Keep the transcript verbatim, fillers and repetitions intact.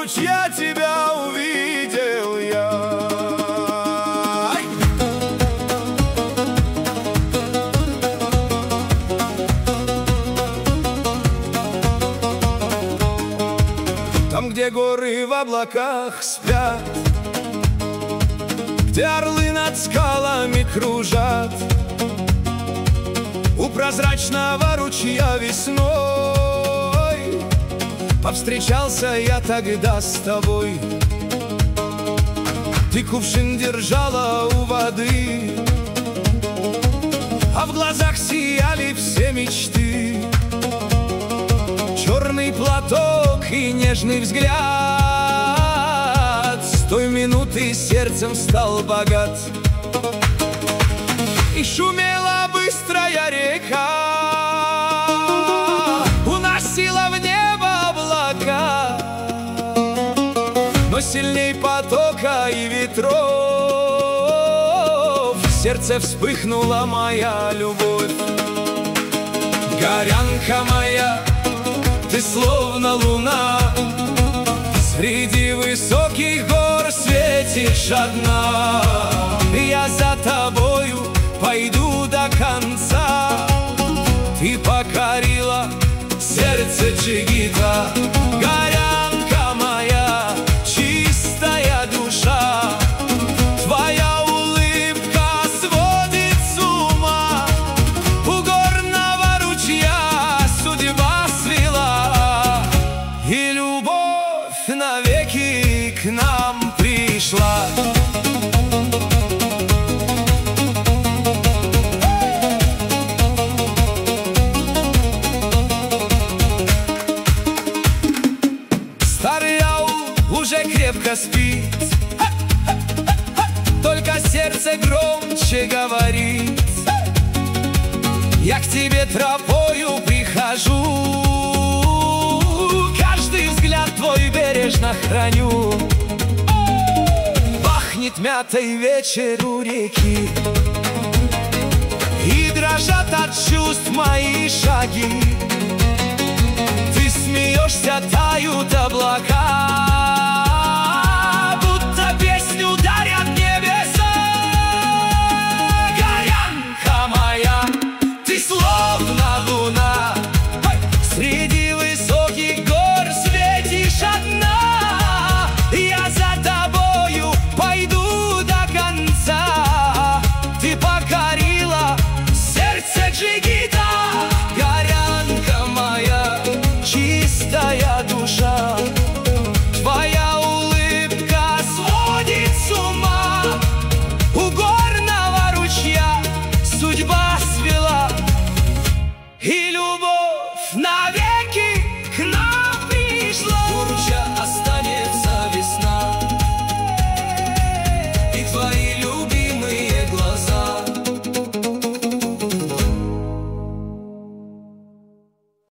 ручья тебя увидел я. Там, где горы в облаках спят, где орлы над скалами кружат, у прозрачного ручья весной повстречался я тогда с тобой. Ты кувшин держала у воды, а в глазах сияли все мечты. Черный платок и нежный взгляд, с той минуты сердцем стал богат. И шумела быстрая река, уносила в небо облака, но сильней потока и ветров в сердце вспыхнула моя любовь. Горянка моя, ты словно луна, среди высоких гор светишь одна. Я за тобою пойду до конца. Ты покорила сердце джигита. Горянка моя, чистая душа, твоя улыбка сводит с ума. У горного ручья судьба свела, и любовь навеки к нам пришла. Старый аул уже крепко спит, только сердце громче говорит. Я к тебе тропою прихожу, каждый взгляд твой бережно храню. Пахнет мятой вечер у реки, и дрожат от чувств мои шаги. Ты смеешься, тают облака, будто песню дарят небеса. Горянка моя, ты словно луна, среди высоких гор светишь одна. Я за тобою пойду до конца. Ты покорила сердце джигита.